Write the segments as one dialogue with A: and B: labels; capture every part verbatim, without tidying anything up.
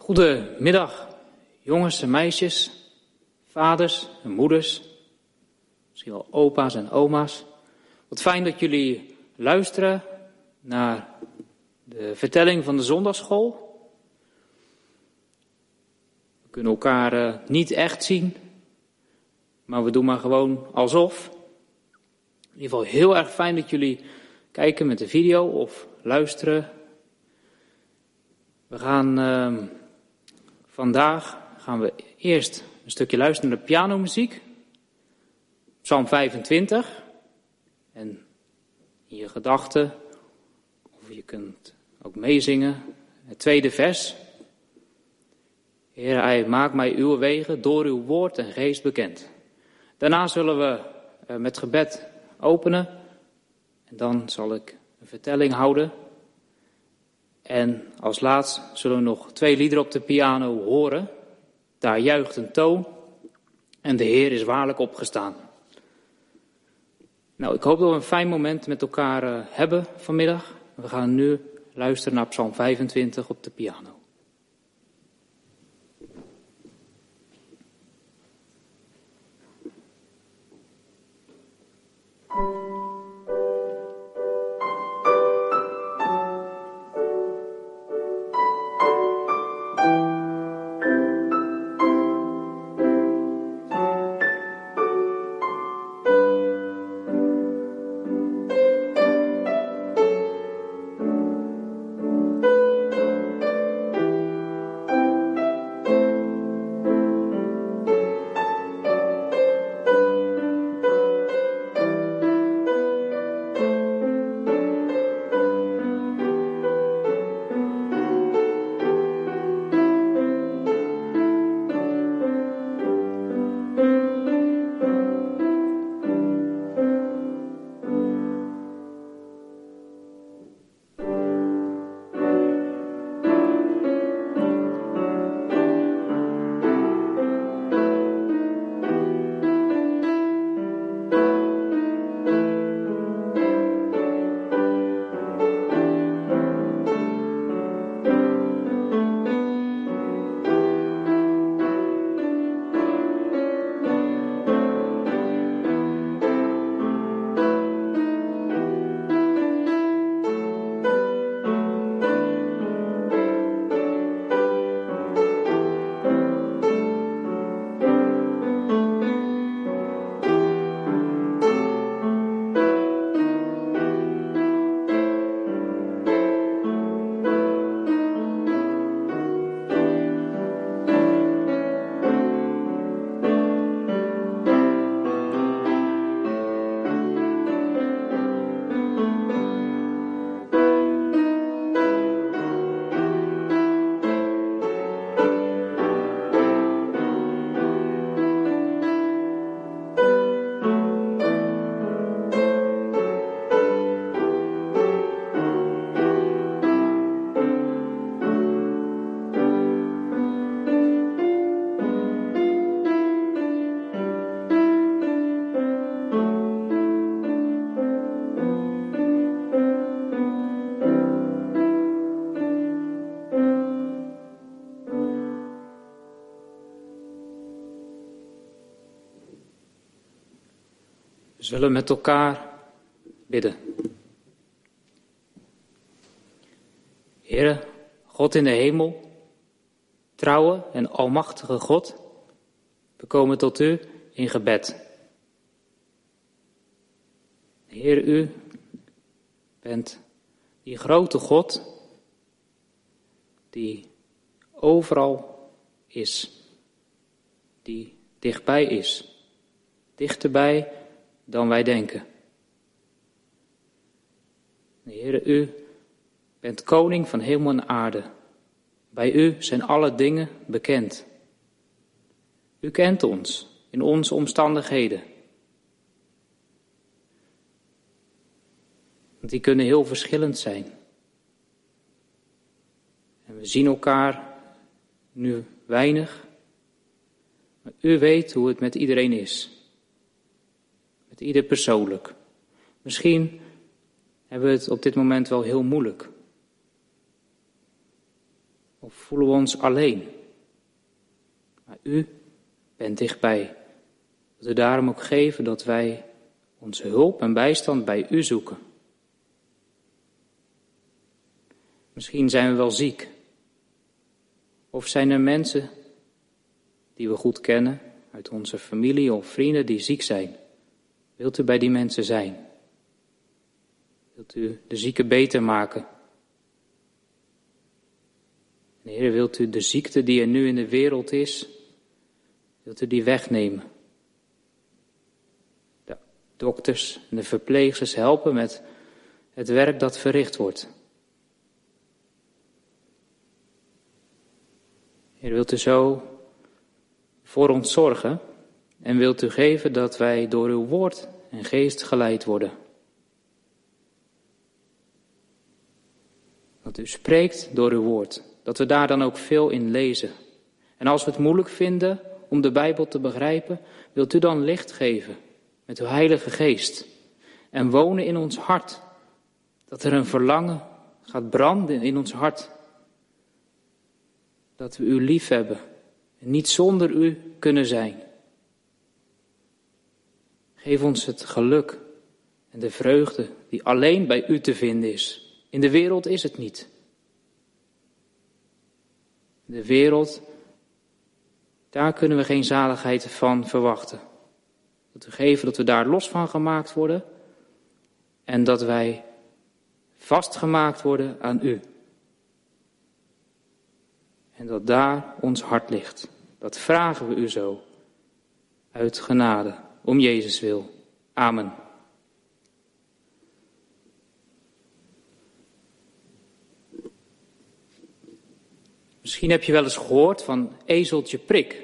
A: Goedemiddag, jongens en meisjes, vaders en moeders, misschien wel opa's en oma's. Wat fijn dat jullie luisteren naar de vertelling van de zondagsschool. We kunnen elkaar uh, niet echt zien, maar we doen maar gewoon alsof. In ieder geval heel erg fijn dat jullie kijken met de video of luisteren. We gaan uh, vandaag gaan we eerst een stukje luisteren naar de pianomuziek. Psalm vijfentwintig. En in je gedachten, of je kunt ook meezingen, het tweede vers. Heer, Hij maakt mij uw wegen door uw woord en geest bekend. Daarna zullen we uh, met gebed openen. En dan zal ik een vertelling houden. En als laatst zullen we nog twee liederen op de piano horen. Daar juicht een toon en de Heer is waarlijk opgestaan. Nou, ik hoop dat we een fijn moment met elkaar uh, hebben vanmiddag. We gaan nu luisteren naar Psalm vijfentwintig op de piano. We zullen met elkaar bidden. Heere, God in de hemel, trouwe en almachtige God, we komen tot u in gebed. Heer, u bent die grote God die overal is, die dichtbij is, dichterbij dan wij denken. Heere, u bent koning van hemel en aarde. Bij u zijn alle dingen bekend. U kent ons in onze omstandigheden. Want die kunnen heel verschillend zijn. En we zien elkaar nu weinig. Maar u weet hoe het met iedereen is. Met ieder persoonlijk. Misschien hebben we het op dit moment wel heel moeilijk. Of voelen we ons alleen? Maar u bent dichtbij. Dat we daarom ook geven dat wij onze hulp en bijstand bij u zoeken. Misschien zijn we wel ziek. Of zijn er mensen die we goed kennen, uit onze familie of vrienden die ziek zijn. Wilt u bij die mensen zijn? Wilt u de zieke beter maken? En Heer, wilt u de ziekte die er nu in de wereld is, wilt u die wegnemen? De dokters en de verpleegsters helpen met het werk dat verricht wordt. Heer, wilt u zo voor ons zorgen en wilt u geven dat wij door uw woord en geest geleid worden. Dat u spreekt door uw woord, dat we daar dan ook veel in lezen. En als we het moeilijk vinden om de Bijbel te begrijpen, wilt u dan licht geven met uw Heilige Geest en wonen in ons hart. Dat er een verlangen gaat branden in ons hart. Dat we u lief hebben en niet zonder u kunnen zijn. Geef ons het geluk en de vreugde die alleen bij u te vinden is. In de wereld is het niet. De wereld, daar kunnen we geen zaligheid van verwachten. Dat we geven dat we daar los van gemaakt worden en dat wij vastgemaakt worden aan u. En dat daar ons hart ligt. Dat vragen we u zo. Uit genade. Om Jezus wil. Amen. Misschien heb je wel eens gehoord van ezeltje prik.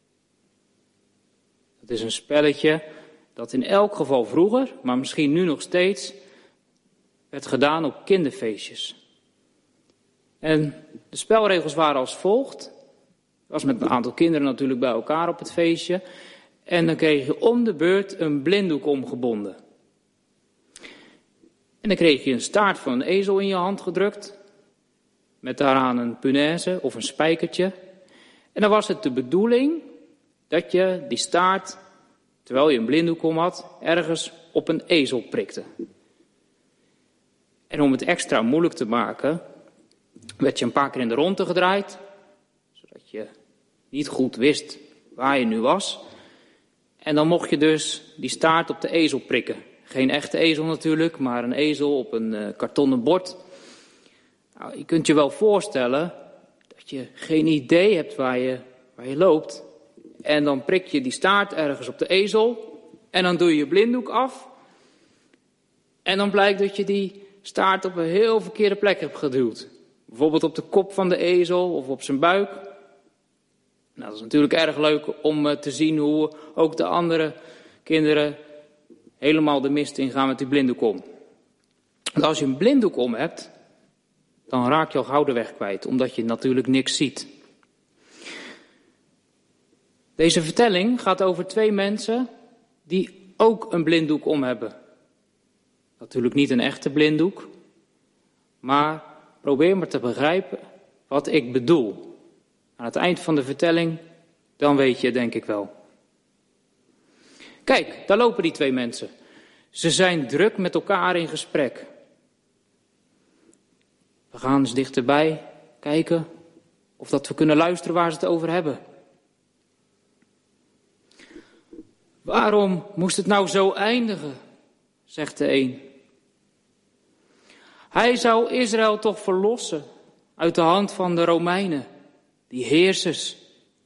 A: Dat is een spelletje dat in elk geval vroeger, maar misschien nu nog steeds, werd gedaan op kinderfeestjes. En de spelregels waren als volgt. Er was met een aantal kinderen natuurlijk bij elkaar op het feestje. En dan kreeg je om de beurt een blinddoek omgebonden. En dan kreeg je een staart van een ezel in je hand gedrukt. Met daaraan een punaise of een spijkertje. En dan was het de bedoeling dat je die staart, terwijl je een blinddoek om had, ergens op een ezel prikte. En om het extra moeilijk te maken, werd je een paar keer in de ronde gedraaid, zodat je niet goed wist waar je nu was. En dan mocht je dus die staart op de ezel prikken. Geen echte ezel natuurlijk, maar een ezel op een uh, kartonnen bord. Nou, je kunt je wel voorstellen dat je geen idee hebt waar je, waar je loopt. En dan prik je die staart ergens op de ezel en dan doe je je blinddoek af. En dan blijkt dat je die staart op een heel verkeerde plek hebt geduwd. Bijvoorbeeld op de kop van de ezel of op zijn buik. Nou, dat is natuurlijk erg leuk om uh, te zien hoe ook de andere kinderen helemaal de mist ingaan met die blinddoek om. Want als je een blinddoek om hebt, dan raak je al gauw de weg kwijt, omdat je natuurlijk niks ziet. Deze vertelling gaat over twee mensen die ook een blinddoek om hebben. Natuurlijk niet een echte blinddoek, maar probeer maar te begrijpen wat ik bedoel. Aan het eind van de vertelling, dan weet je het denk ik wel. Kijk, daar lopen die twee mensen. Ze zijn druk met elkaar in gesprek. We gaan eens dichterbij kijken of dat we kunnen luisteren waar ze het over hebben. Waarom moest het nou zo eindigen, zegt de een. Hij zou Israël toch verlossen uit de hand van de Romeinen, die heersers.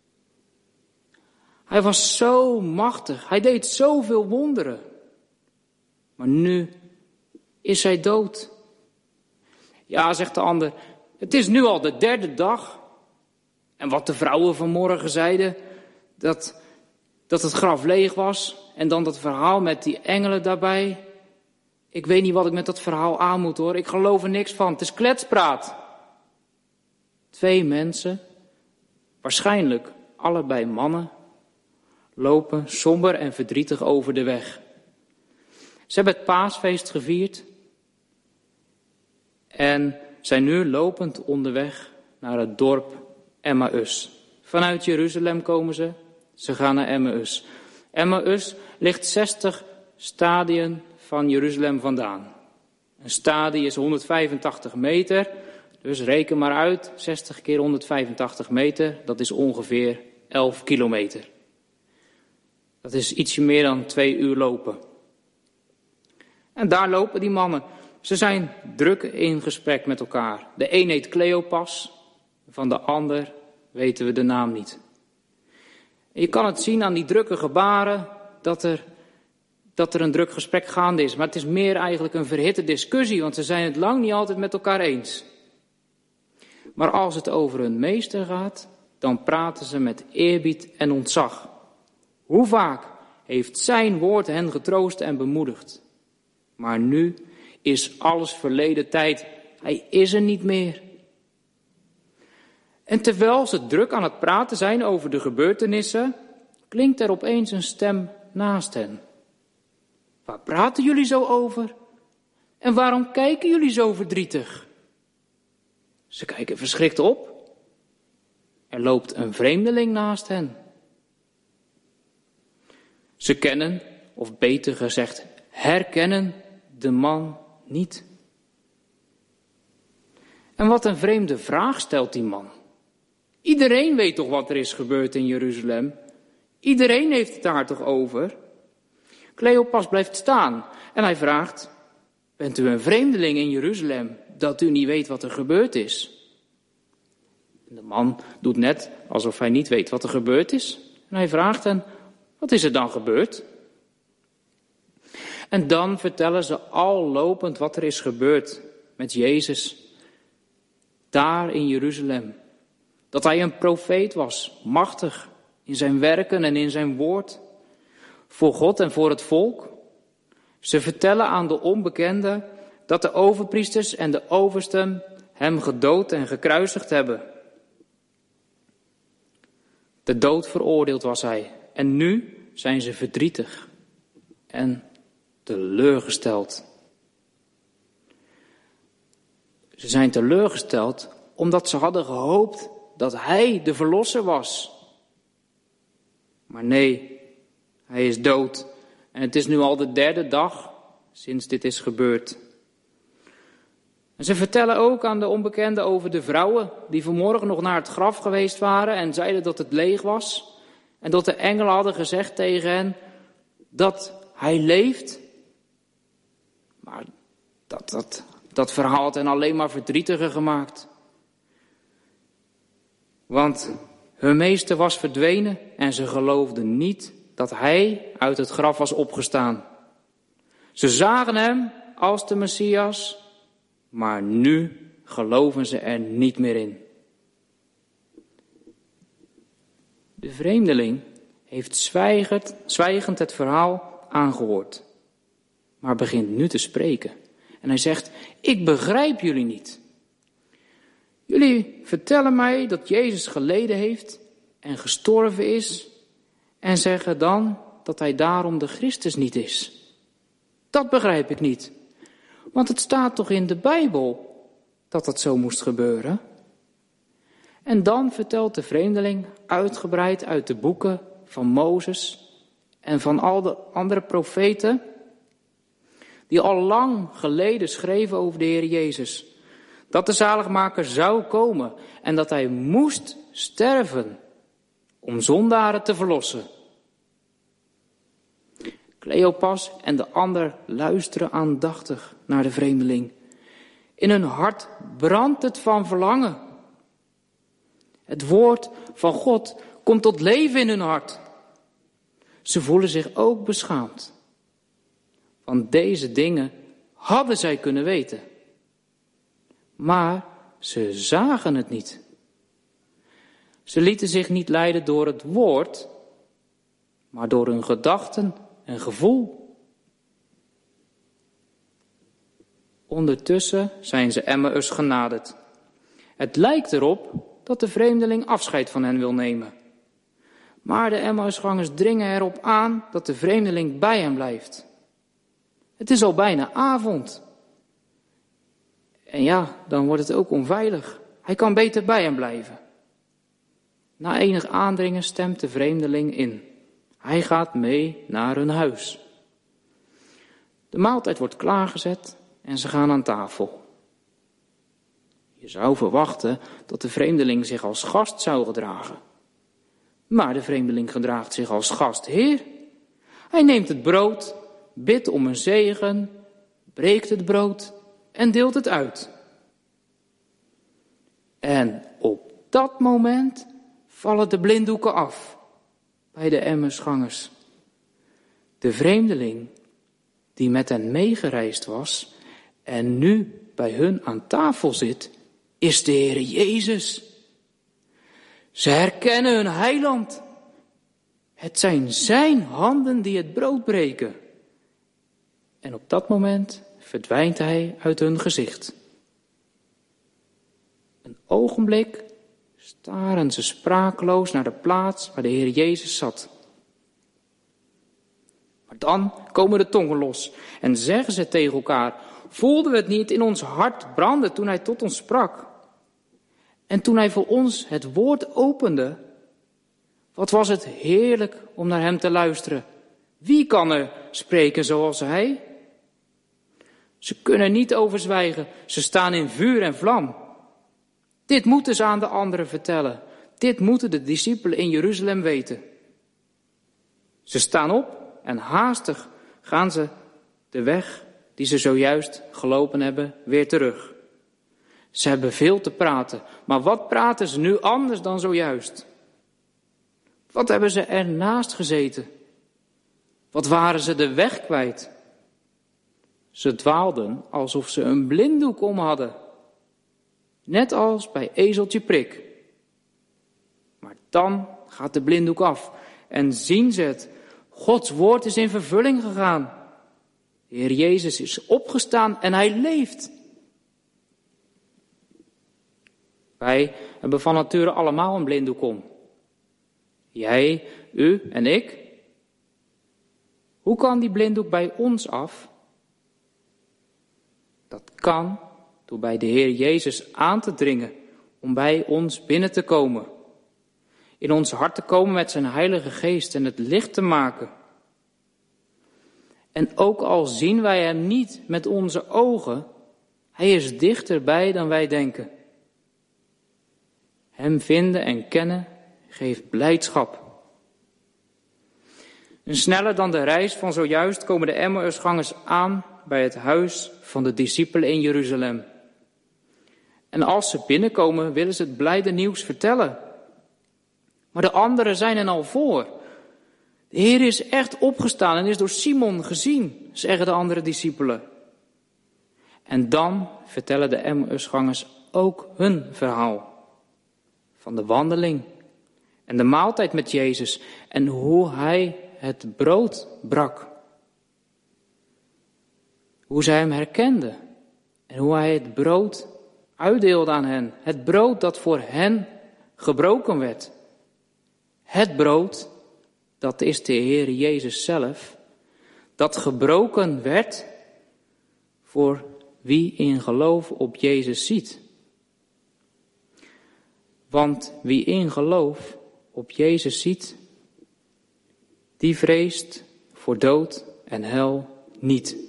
A: Hij was zo machtig, hij deed zoveel wonderen. Maar nu is hij dood. Ja, zegt de ander, het is nu al de derde dag. En wat de vrouwen vanmorgen zeiden, dat, dat het graf leeg was. En dan dat verhaal met die engelen daarbij. Ik weet niet wat ik met dat verhaal aan moet hoor, ik geloof er niks van, het is kletspraat. Twee mensen, waarschijnlijk allebei mannen, lopen somber en verdrietig over de weg. Ze hebben het paasfeest gevierd en zijn nu lopend onderweg naar het dorp Emmaus. Vanuit Jeruzalem komen ze. Ze gaan naar Emmaus. Emmaus ligt zestig stadien van Jeruzalem vandaan. Een stadie is honderdvijfentachtig meter. Dus reken maar uit. zestig keer honderdvijfentachtig meter. Dat is ongeveer elf kilometer. Dat is ietsje meer dan twee uur lopen. En daar lopen die mannen. Ze zijn druk in gesprek met elkaar. De een heet Cleopas. Van de ander weten we de naam niet. En je kan het zien aan die drukke gebaren dat er, dat er een druk gesprek gaande is. Maar het is meer eigenlijk een verhitte discussie, want ze zijn het lang niet altijd met elkaar eens. Maar als het over hun meester gaat, dan praten ze met eerbied en ontzag. Hoe vaak heeft zijn woord hen getroost en bemoedigd. Maar nu is alles verleden tijd. Hij is er niet meer. En terwijl ze druk aan het praten zijn over de gebeurtenissen, klinkt er opeens een stem naast hen. Waar praten jullie zo over? En waarom kijken jullie zo verdrietig? Ze kijken verschrikt op. Er loopt een vreemdeling naast hen. Ze kennen, of beter gezegd, herkennen de man niet. En wat een vreemde vraag stelt die man. Iedereen weet toch wat er is gebeurd in Jeruzalem? Iedereen heeft het daar toch over? Cleopas blijft staan en hij vraagt, bent u een vreemdeling in Jeruzalem dat u niet weet wat er gebeurd is? En de man doet net alsof hij niet weet wat er gebeurd is. En hij vraagt hen, wat is er dan gebeurd? En dan vertellen ze al lopend wat er is gebeurd met Jezus. Daar in Jeruzalem. Dat hij een profeet was, machtig in zijn werken en in zijn woord. Voor God en voor het volk. Ze vertellen aan de onbekenden dat de overpriesters en de oversten hem gedood en gekruisigd hebben. De dood veroordeeld was hij. En nu zijn ze verdrietig en teleurgesteld. Ze zijn teleurgesteld omdat ze hadden gehoopt dat hij de verlosser was. Maar nee, hij is dood. En het is nu al de derde dag sinds dit is gebeurd. En ze vertellen ook aan de onbekenden over de vrouwen die vanmorgen nog naar het graf geweest waren en zeiden dat het leeg was. En dat de engelen hadden gezegd tegen hen dat hij leeft. Maar dat, dat, dat verhaal had hen alleen maar verdrietiger gemaakt. Want hun meester was verdwenen en ze geloofden niet dat hij uit het graf was opgestaan. Ze zagen hem als de Messias, maar nu geloven ze er niet meer in. De vreemdeling heeft zwijgend, zwijgend het verhaal aangehoord, maar begint nu te spreken. En hij zegt, ik begrijp jullie niet. Jullie vertellen mij dat Jezus geleden heeft en gestorven is en zeggen dan dat hij daarom de Christus niet is. Dat begrijp ik niet, want het staat toch in de Bijbel dat dat zo moest gebeuren? En dan vertelt de vreemdeling uitgebreid uit de boeken van Mozes en van al de andere profeten die al lang geleden schreven over de Heer Jezus. Dat de zaligmaker zou komen en dat hij moest sterven om zondaren te verlossen. Cleopas en de ander luisteren aandachtig naar de vreemdeling. In hun hart brandt het van verlangen. Het woord van God komt tot leven in hun hart. Ze voelen zich ook beschaamd. Want deze dingen hadden zij kunnen weten. Maar ze zagen het niet. Ze lieten zich niet leiden door het woord, maar door hun gedachten en gevoel. Ondertussen zijn ze Emmaus genaderd. Het lijkt erop dat de vreemdeling afscheid van hen wil nemen. Maar de Emmausgangers dringen erop aan dat de vreemdeling bij hen blijft. Het is al bijna avond. En ja, dan wordt het ook onveilig. Hij kan beter bij hem blijven. Na enig aandringen stemt de vreemdeling in. Hij gaat mee naar hun huis. De maaltijd wordt klaargezet en ze gaan aan tafel. Je zou verwachten dat de vreemdeling zich als gast zou gedragen. Maar de vreemdeling gedraagt zich als gastheer. Hij neemt het brood, bidt om een zegen, breekt het brood en deelt het uit. En op dat moment vallen de blinddoeken af bij de Emmausgangers. De vreemdeling die met hen meegereisd was en nu bij hun aan tafel zit, is de Heer Jezus. Ze herkennen hun heiland. Het zijn zijn handen die het brood breken. En op dat moment verdwijnt hij uit hun gezicht. Een ogenblik staren ze sprakeloos naar de plaats waar de Heer Jezus zat. Maar dan komen de tongen los en zeggen ze tegen elkaar: voelden we het niet in ons hart branden toen hij tot ons sprak? En toen hij voor ons het woord opende, wat was het heerlijk om naar hem te luisteren. Wie kan er spreken zoals hij? Ze kunnen niet overzwijgen, ze staan in vuur en vlam. Dit moeten ze aan de anderen vertellen. Dit moeten de discipelen in Jeruzalem weten. Ze staan op en haastig gaan ze de weg die ze zojuist gelopen hebben weer terug. Ze hebben veel te praten, maar wat praten ze nu anders dan zojuist? Wat hebben ze ernaast gezeten? Wat waren ze de weg kwijt? Ze dwaalden alsof ze een blinddoek om hadden. Net als bij ezeltje prik. Maar dan gaat de blinddoek af en zien ze het. Gods woord is in vervulling gegaan. De Heer Jezus is opgestaan en hij leeft. Wij hebben van nature allemaal een blinddoek om. Jij, u en ik. Hoe kan die blinddoek bij ons af? Dat kan door bij de Heer Jezus aan te dringen om bij ons binnen te komen. In ons hart te komen met zijn Heilige Geest en het licht te maken. En ook al zien wij hem niet met onze ogen, hij is dichterbij dan wij denken. Hem vinden en kennen geeft blijdschap. En sneller dan de reis van zojuist komen de Emmausgangers aan bij het huis van de discipelen in Jeruzalem. En als ze binnenkomen willen ze het blijde nieuws vertellen. Maar de anderen zijn er al voor. De Heer is echt opgestaan en is door Simon gezien, zeggen de andere discipelen. En dan vertellen de Emmausgangers ook hun verhaal. Van de wandeling en de maaltijd met Jezus en hoe hij het brood brak. Hoe zij hem herkenden en hoe hij het brood uitdeelde aan hen. Het brood dat voor hen gebroken werd. Het brood, dat is de Heer Jezus zelf, dat gebroken werd voor wie in geloof op Jezus ziet. Want wie in geloof op Jezus ziet, die vreest voor dood en hel niet.